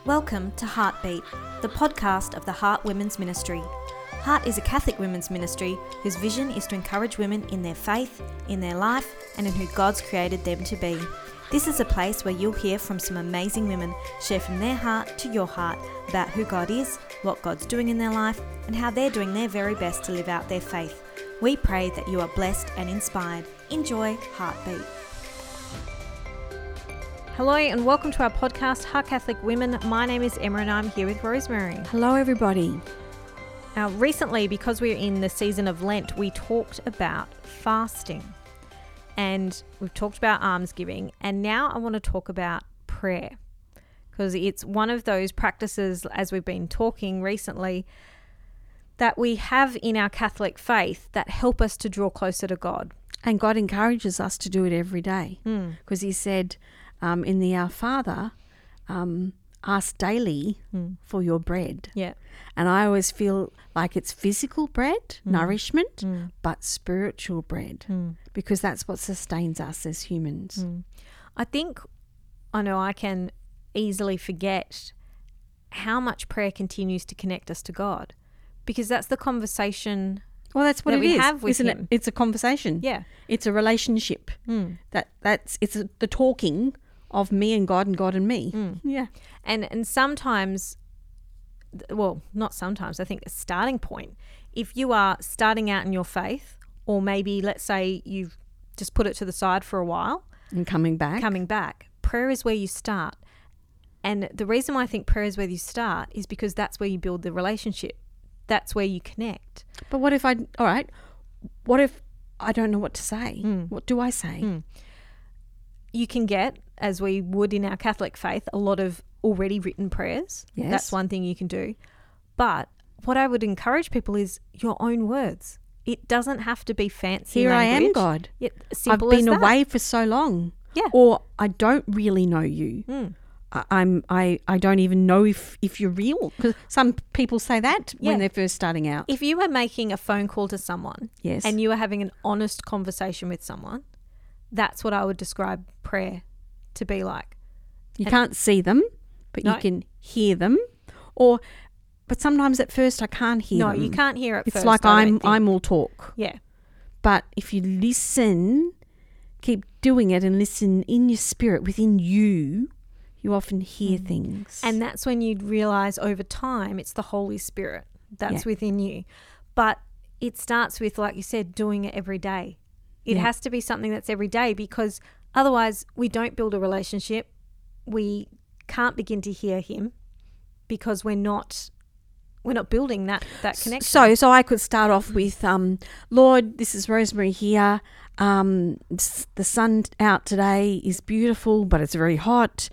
Welcome to Heartbeat, the podcast of the Heart Women's Ministry. Heart is a Catholic women's ministry whose vision is to encourage women in their faith, in their life, and in who God's created them to be. This is a place where you'll hear from some amazing women share from their heart to your heart about who God is, what God's doing in their life, and how they're doing their very best to live out their faith. We pray that you are blessed and inspired. Enjoy Heartbeat. Hello and welcome to our podcast, Heart Catholic Women. My name is Emma and I'm here with Rosemary. Hello everybody. Now recently, because we're in the season of Lent, we talked about fasting and we've talked about almsgiving, and now I want to talk about prayer because it's one of those practices, as we've been talking recently, that we have in our Catholic faith that help us to draw closer to God. And God encourages us to do it every day because he said in the Our Father, ask daily for your bread. Yeah. And I always feel like it's physical bread, nourishment, but spiritual bread because that's what sustains us as humans. I know I can easily forget how much prayer continues to connect us to God because that's the conversation. Well, that's what that it we is, have with isn't him. it? It's a conversation. Yeah. It's a relationship. It's the talking of me and God and me. Yeah. And sometimes, well, not sometimes, I think a starting point, if you are starting out in your faith, or maybe let's say you've just put it to the side for a while. And coming back. Prayer is where you start. And the reason why I think prayer is where you start is because that's where you build the relationship. That's where you connect. But what if I don't know what to say? What do I say? You can get, as we would in our Catholic faith, a lot of already written prayers. Yes. That's one thing you can do. But what I would encourage people is your own words. It doesn't have to be fancy Here language. I am, God. I've Simple been as that. away for so long. Yeah. Or I don't really know you. I don't even know if you're real. Because some people say that when they're first starting out. If you were making a phone call to someone Yes. and you were having an honest conversation with someone, that's what I would describe prayer to be like. You can't see them, but No. you can hear them. But sometimes at first I can't hear them. No, you can't hear it It's first. like I don't think. I'm all talk. Yeah. But if you listen, keep doing it and listen in your spirit, within you, you often hear things. And that's when you'd realise over time it's the Holy Spirit that's within you. But it starts with, like you said, doing it every day. It has to be something that's every day because otherwise we don't build a relationship. We can't begin to hear him because we're not building that connection. So I could start off with, Lord, this is Rosemary here. The sun out today is beautiful, but it's very hot.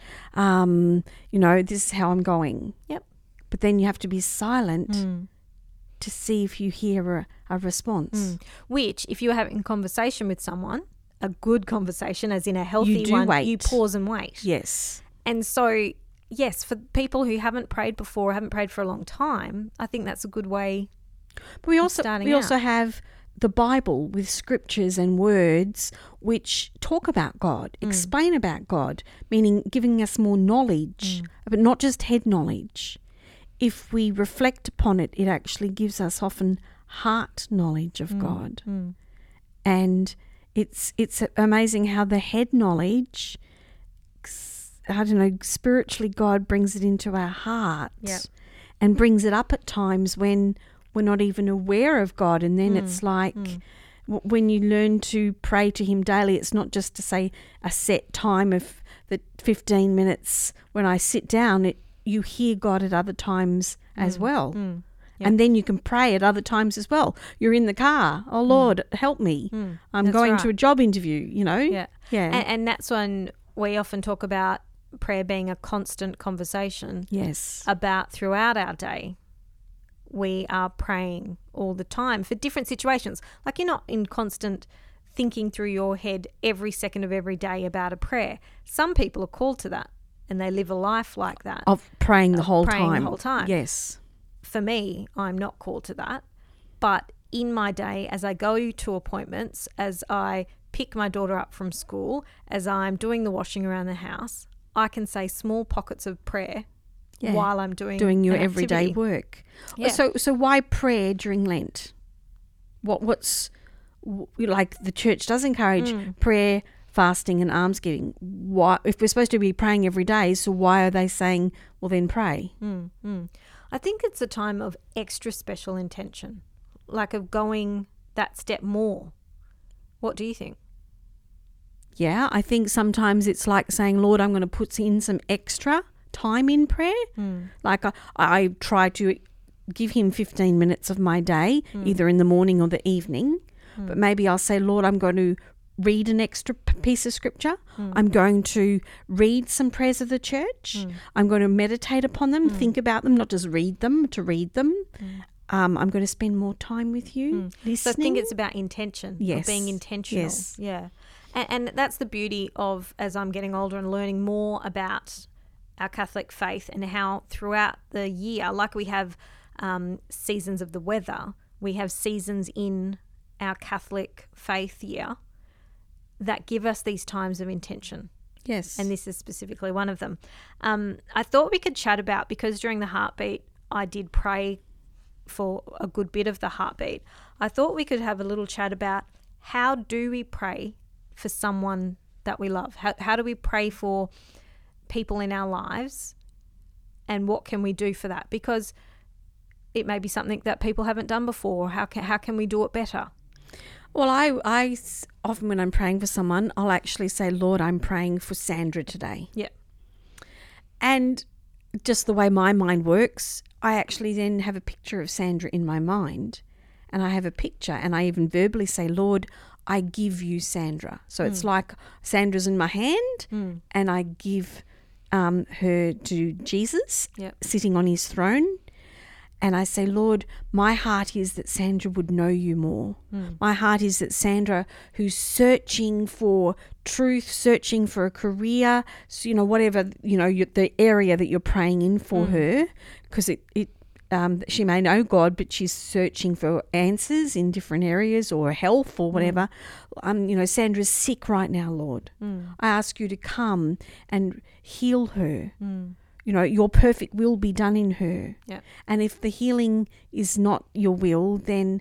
This is how I'm going. Yep. But then you have to be silent to see if you hear a response. Which, if you're having a conversation with someone, a good conversation, as in a healthy You do one, wait. you pause and wait. Yes. And so, yes, for people who haven't prayed before, haven't prayed for a long time, I think that's a good way. But we also have the Bible with scriptures and words which talk about God, explain about God, meaning giving us more knowledge, but not just head knowledge. If we reflect upon it, it actually gives us often heart knowledge of God. And it's amazing how the head knowledge, spiritually God brings it into our heart and brings it up at times when we're not even aware of God. And then it's like when you learn to pray to him daily, it's not just to say a set time of the 15 minutes when I sit down. You hear God at other times as well. And then you can pray at other times as well. You're in the car. Oh, Lord, help me. I'm That's going right. to a job interview, Yeah. Yeah. And that's when we often talk about prayer being a constant conversation. Yes. About throughout our day. We are praying all the time for different situations. Like you're not in constant thinking through your head every second of every day about a prayer. Some people are called to that and they live a life like that. Of praying the whole praying time. the whole time. Yes. For me, I'm not called to that. But in my day, as I go to appointments, as I pick my daughter up from school, as I'm doing the washing around the house, I can say small pockets of prayer while I'm doing your an everyday activity. work. Yeah. So why prayer during Lent? What's like the church does encourage prayer, fasting and almsgiving. Why, if we're supposed to be praying every day, so why are they saying, well, then pray? I think it's a time of extra special intention, like of going that step more. What do you think? Yeah, I think sometimes it's like saying, Lord, I'm going to put in some extra time in prayer. Like I try to give him 15 minutes of my day, either in the morning or the evening. But maybe I'll say, Lord, I'm going to read an extra piece of scripture. I'm going to read some prayers of the church. I'm going to meditate upon them, think about them, not just read them, to read them. I'm going to spend more time with you, listening. So I think it's about intention, of being intentional. Yes. Yeah. And that's the beauty of, as I'm getting older and learning more about our Catholic faith and how throughout the year, like we have seasons of the weather, we have seasons in our Catholic faith year that give us these times of intention. Yes. And this is specifically one of them. I thought we could chat about, because during the heartbeat, I did pray for a good bit of the heartbeat. I thought we could have a little chat about how do we pray for someone that we love? How do we pray for people in our lives, and what can we do for that? Because it may be something that people haven't done before. How can we do it better? Well, I often when I'm praying for someone, I'll actually say, Lord, I'm praying for Sandra today. Yeah. And just the way my mind works, I actually then have a picture of Sandra in my mind, and I have a picture, and I even verbally say, Lord, I give you Sandra. So it's like Sandra's in my hand, and I give her to Jesus, sitting on his throne. And I say, Lord, my heart is that Sandra would know you more. My heart is that Sandra, who's searching for truth, searching for a career, so, whatever, the area that you're praying in for her, because she may know God, but she's searching for answers in different areas, or health or whatever. Sandra's sick right now, Lord. I ask you to come and heal her. Your perfect will be done in her. Yeah. And if the healing is not your will, then,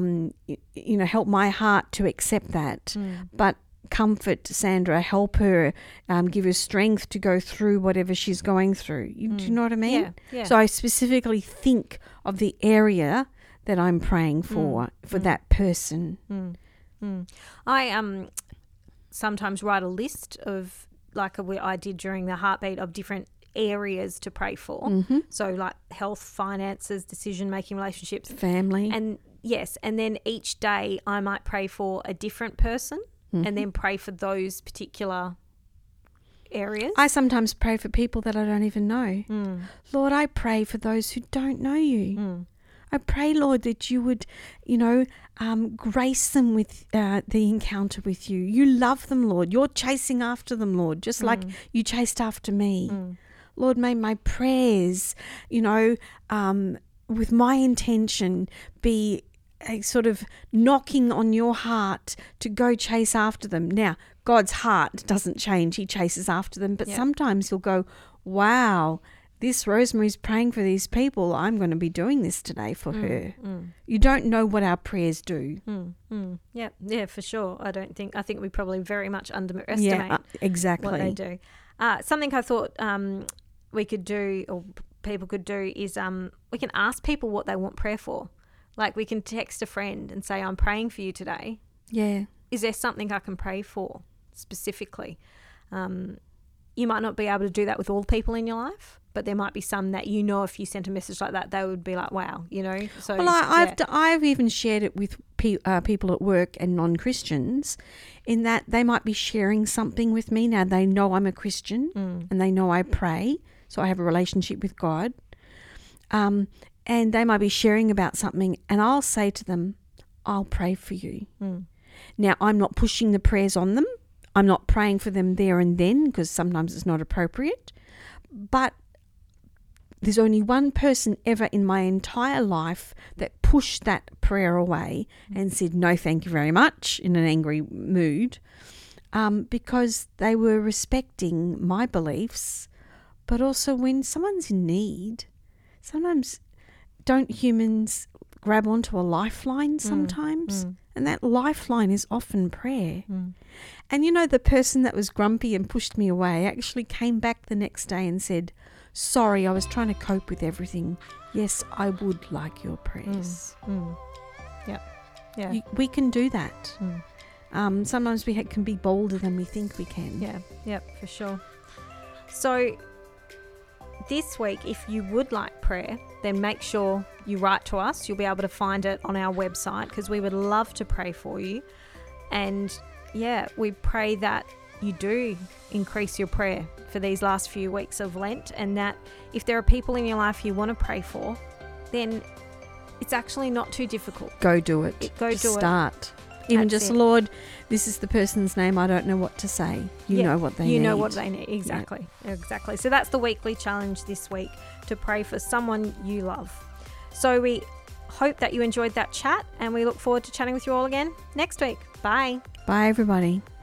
help my heart to accept that. But comfort Sandra, help her, give her strength to go through whatever she's going through. Do you know what I mean? Yeah. So I specifically think of the area that I'm praying for that person. I sometimes write a list of, like I did during the heartbeat, of different areas to pray for. So like health, finances, decision-making, relationships, family. And yes, and then each day I might pray for a different person and then pray for those particular areas. I sometimes pray for people that I don't even know. Lord, I pray for those who don't know you. I pray, Lord, that you would, grace them with the encounter with you. You love them, Lord. You're chasing after them, Lord, just like you chased after me. Lord, may my prayers, with my intention, be a sort of knocking on your heart to go chase after them. Now, God's heart doesn't change. He chases after them. But sometimes he'll go, wow, this Rosemary's praying for these people. I'm going to be doing this today for her. You don't know what our prayers do. Yeah, for sure. I think we probably very much underestimate exactly what they do. Something I thought we could do, or people could do, is we can ask people what they want prayer for. Like we can text a friend and say, I'm praying for you today. Yeah. Is there something I can pray for specifically? You might not be able to do that with all people in your life, but there might be some that if you sent a message like that, they would be like, wow, So, well, I've even shared it with people at work and non-Christians, in that they might be sharing something with me. Now they know I'm a Christian and they know I pray, so I have a relationship with God. And they might be sharing about something, and I'll say to them, I'll pray for you. Now, I'm not pushing the prayers on them. I'm not praying for them there and then, because sometimes it's not appropriate. But there's only one person ever in my entire life that pushed that prayer away and said, no, thank you very much, in an angry mood, because they were respecting my beliefs, But also when someone's in need, sometimes don't humans grab onto a lifeline sometimes? And that lifeline is often prayer. And you know, the person that was grumpy and pushed me away actually came back the next day and said, sorry, I was trying to cope with everything. Yes, I would like your prayers. Yeah. We can do that. Sometimes we can be bolder than we think we can. Yeah, for sure. So this week, if you would like prayer, then make sure you write to us. You'll be able to find it on our website because we would love to pray for you. And yeah, we pray that you do increase your prayer for these last few weeks of Lent, and that if there are people in your life you want to pray for, then it's actually not too difficult. Go do it. Start. Even That's just, it. Lord, this is the person's name. I don't know what to say. You know what they need. You know what they need. Exactly. So that's the weekly challenge this week, to pray for someone you love. So we hope that you enjoyed that chat, and we look forward to chatting with you all again next week. Bye. Bye, everybody.